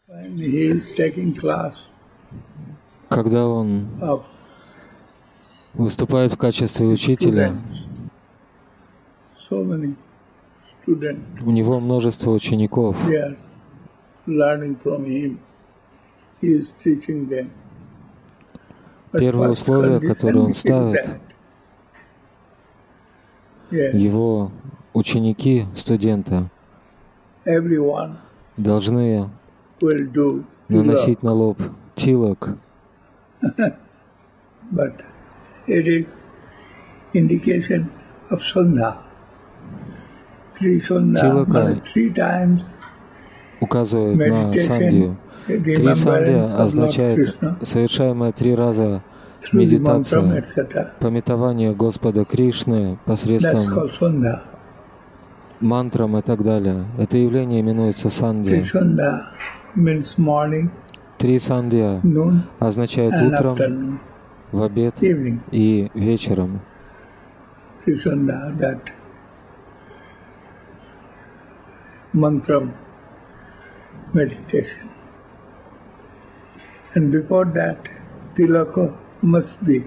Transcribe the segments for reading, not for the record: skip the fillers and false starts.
when he is taking class Когда он of выступает в качестве учителя, students, so many students, у него множество учеников. they are learning from him. He is teaching them. But Первое first условие, condition которое он is ставит, that, yes, его ученики, студенты, everyone должны will do наносить tilak, на лоб тилок, but it is indication of sandha. Three sandha, Tilaka three times указывает на сандию. meditation, Три сандия remembrance of Lord означает Krishna, совершаем 3 раза through the mantra, медитация, etc. пометование Господа Кришны That's посредством called sandha. мантрам и так далее. Это явление именуется Three сандия. sandha means morning, 3 сандия noon, означает and утром, afternoon, в обед evening. и вечером. Three sandha, that mantra meditation. And before that, tilaka must be.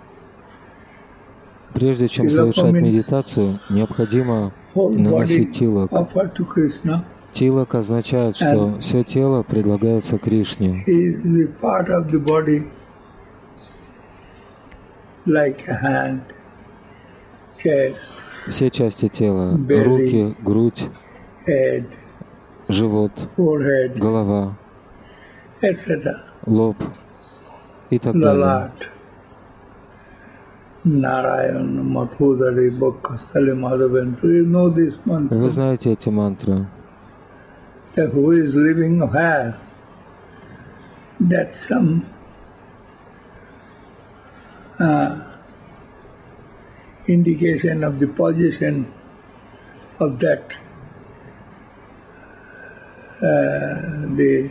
Прежде чем Tilaka совершать means медитацию, необходимо whole наносить body тилок. offered to Krishna. Тилок означает, что все тело предлагается Кришне. He is the part of the body like a hand, chest, Все части тела, belly, руки, грудь, head, живот, forehead, голова, etc. лоб и так далее. Lalat, Narayan, Mathudari, Bhakkastali, Madhavan. So you know this Вы mantra. знаете эти мантры. That who is living where? That some indication of the position of that the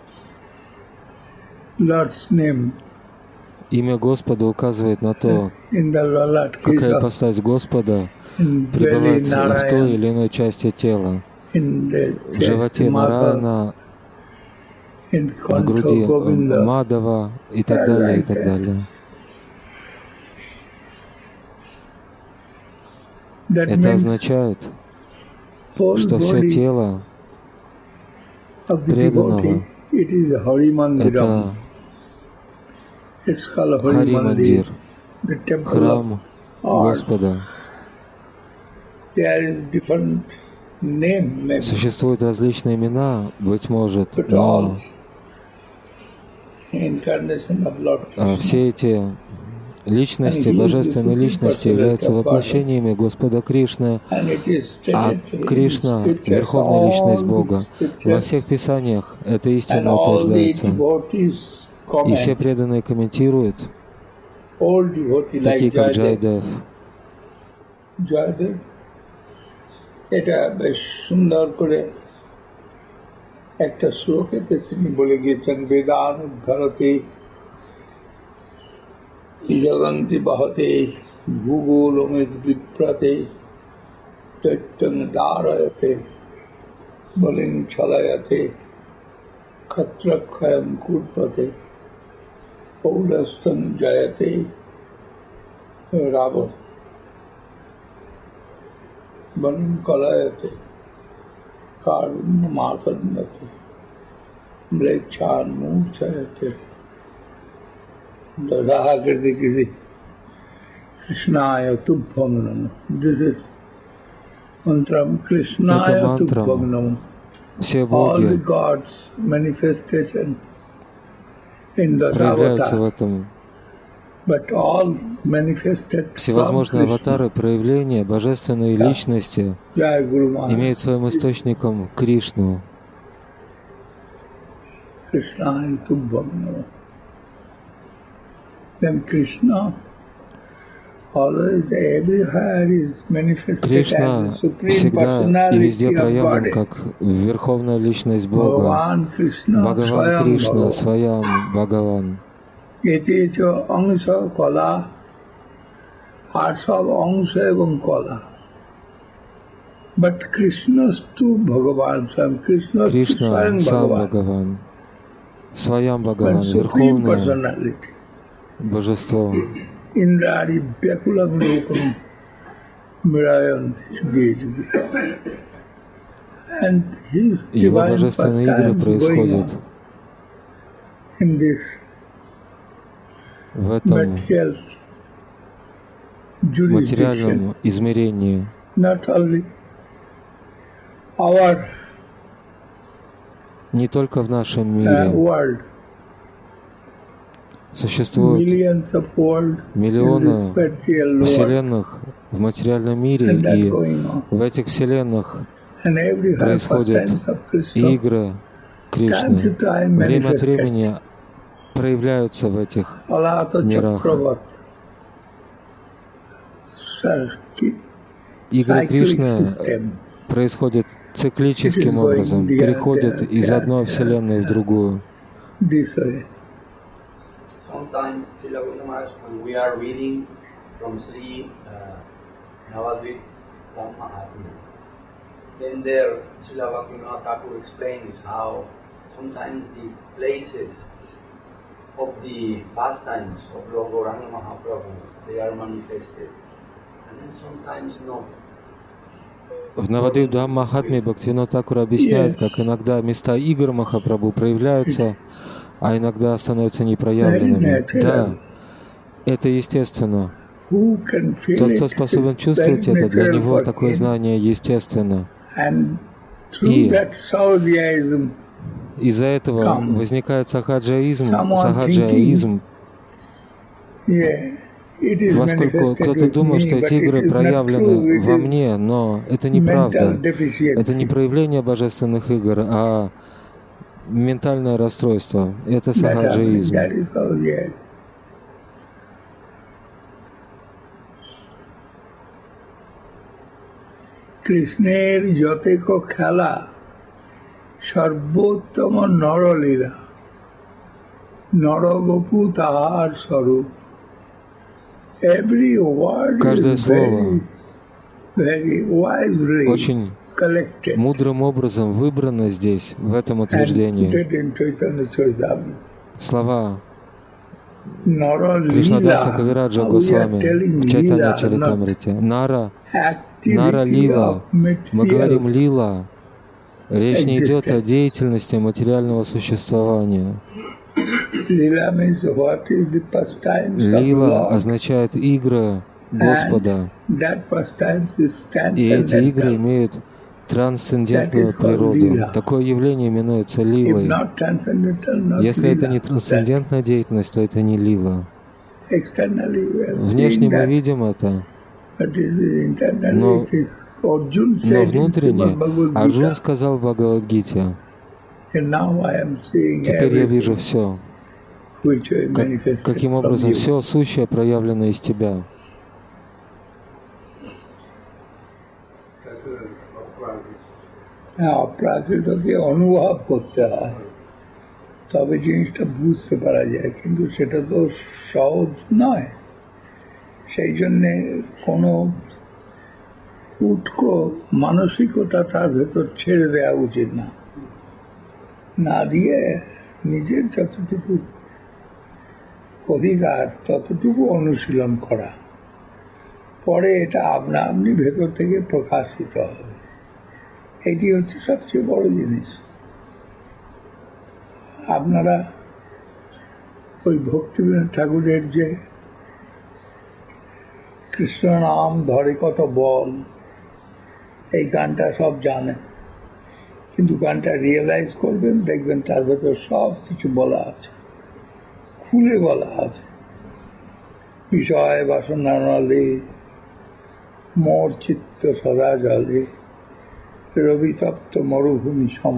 Lord's name Имя Господа указывает на то, in the Lalat, какая ипостась Господа in belly пребывает в той Narayan, или иной части тела. in the В животе Нараяна, in в груди Kantha Govinda. Мадава и так далее, и так далее. That Это means означает, whole что все body тело of the преданного devotee, it is a Harimandiram. это It's called a Хари Harimandir, Мандир, the temple of храм art. Господа. There is different name, maybe, Существуют различные имена, быть может, but но all incarnation of Lord Krishna. все эти личности, божественные личности являются воплощениями Господа Кришны, And it is а stated in Кришна — scriptures, Верховная Личность all Бога. the Во scriptures, всех Писаниях эта and истина all the утверждается. devotees И все comment, преданные комментируют, all devotee такие like как Jayadev. Джайдев. জয়দেব এটা বেশ সুন্দর করে একটা শ্লোকেতে তিনি বলে গিয়েছেন, বেদান উদ্ধরতে জগন্তি বহতে ভূগোলমিত বিপ্রতে চৈত্যং দারয়তে বলিং ছলয়তে ক্ষত্রক্ষয়ং কূর্পতে পৌরস্তং জয়তে রাবণ বলিং কলয়তে কারুণ্যমাসন্নতে म्लेच्छान् मूर्छयते ददाकृति किसी कृष्णाय तुभ्यं नमः. This is mantram Krishnaya mantra. tubbham namo. Все All the боги gods manifestation in the проявляются в avatar, этом. but all manifested from Всевозможные Krishna. аватары, проявления божественной личности Jai Guru Maharaj. имеют своим источником Кришну. Krishnaya tubbham namo. Then Krishna always everywhere is manifested as Кришна the supreme всегда и везде personality of проявлен body. как Верховная Личность Бога. Bhagavan Krishna Бхагаван Swayam Кришна, Bhagavan. Своям Бхагаван. এতে চ অংশ কলা, আর সব অংশ এবং কলা। But Krishna stu Bhagavan, Swayam Krishna stu Кришна Swayam сам Bhagavan. Бхагаван. Swayam when Bhagavan, Supreme Верховное Personality, Божество. Indradi Byakulam Lokam Mirayanti Gejvi. And his Его divine божественные игры pastimes going происходят on in this в этом material jurisdiction, материальном измерении. not only our Не только в нашем мире. world, Существует millions of worlds in миллионы this material world, вселенных в материальном мире, and that и going on. в этих вселенных And every происходят pastimes of Krishna, игры Кришны. time to time Время от manifested. времени проявляются в этих Alata мирах. Chakravat, Игры cyclic Кришны system. происходят циклическим образом, переходят из одной вселенной в другую. This way. Sometimes, Srila Guru Maharaj, when we are reading from Sri Navadvip Mahatma, then there Srila Bhaktivinoda Thakur explains how sometimes the places of the pastimes of Lord Gauranga Mahaprabhu, they are manifested, and then sometimes not. В Навадвипа Махатме Бхактивинода Тхакур объясняет, как иногда места игр Махапрабху проявляются, а иногда становятся непроявленными. Да, это естественно. Тот, кто способен чувствовать это, для него такое знание естественно. И из-за этого возникает сахаджаизм, поскольку кто-то думает, что эти игры проявлены во мне, но это неправда. Это не проявление божественных игр, а ментальное расстройство. Это сахаджаизм. কৃষ্ণের যতেক খেলা সর্বোত্তম নরলীলা নরবপু তাহার স্বরূপ. Every word Каждое is слово very wisely очень collected мудрым образом выбрано здесь, в этом and утверждении. put in Chaitanya Charitamrita. Слова Nara Кришнадаса Leela, Кавираджа we are Госвами telling в Чайтанья Leela, Чаритамрите. Нара activity Лила. of Мы говорим material. Лила. Речь не идет о деятельности материального существования. Leela means what is the pastimes of Лила Lord. означает игры Господа. And that pastimes is И эти игры transcendental. имеют трансцендентную That is called природу. Leela. Такое явление именуется If Лилой. not transcendental, not Если это не Leela. трансцендентная деятельность, то это не Лила. Externally we are Внешне seeing мы that, видим это, but internally но it is Arjun но said in внутренне Srimad Bhagavad Арджун Gita, сказал в Бхагавад-гите: and now I am seeing «Теперь я вижу everything все, which I manifested каким from образом you». все сущее проявлено из тебя». অপ্রাকৃতকে অনুভব করতে হয়, তবে জিনিসটা বুঝতে পারা যায়, কিন্তু সেটা তো সহজ নয়। সেই জন্যে কোনো উটকো মানসিকতা তার ভেতর ছেড়ে দেওয়া উচিত না, না দিয়ে নিজের যতটুকু অধিকার ততটুকু অনুশীলন করা, পরে এটা আপনা আপনি ভেতর থেকে প্রকাশিত হবে। এটি হচ্ছে সবচেয়ে বড় জিনিস। আপনারা ওই ভক্তিবিনোদ ঠাকুরের যে কৃষ্ণ নাম ধরে কত বল, এই গানটা সব জানেন, কিন্তু গানটা রিয়েলাইজ করবেন, দেখবেন তার ভেতর সব কিছু বলা আছে, খুলে বলা আছে। বিষয় বাসনা নলে মোর চিত্ত সদা জলে, রবিতপ্ত মরুভূমি সম,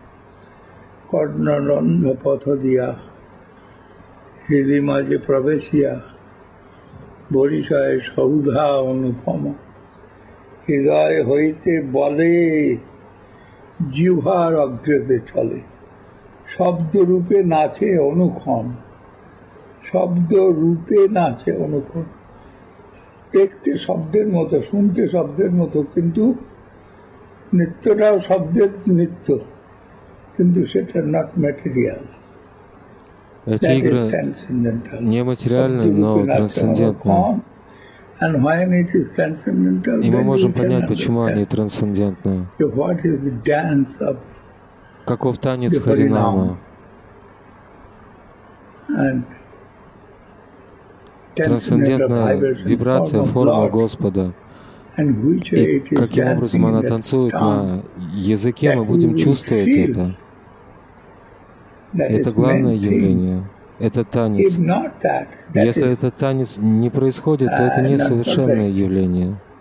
কর্ণরন্ধ পথ দিয়া, হৃদয় মাঝে প্রবেশিয়া, বরিশায় সৌধা অনুপম, হৃদয় হইতে বলে জিহ্বার অগ্রতে চলে, শব্দরূপে নাচে অনুক্ষণ, শব্দরূপে নাচে অনুক্ষণ। দেখতে শব্দের মতো, শুনতে শব্দের মতো, কিন্তু নৃত্যটাও শব্দের নৃত্য, কিন্তু সেটা নট ম্যাটেরিয়াল। Эти that is игры transcendental. нематериальны, но трансцендентны. And when it is transcendental, И мы then можем we can понять, почему они understand. трансцендентны. So what is the dance of Каков танец the Харинама? and Трансцендентная вибрация, форма Господа. И каким образом она танцует на языке, мы будем чувствовать это. Это главное явление. Это танец. Если этот танец не происходит, то это не совершенное явление.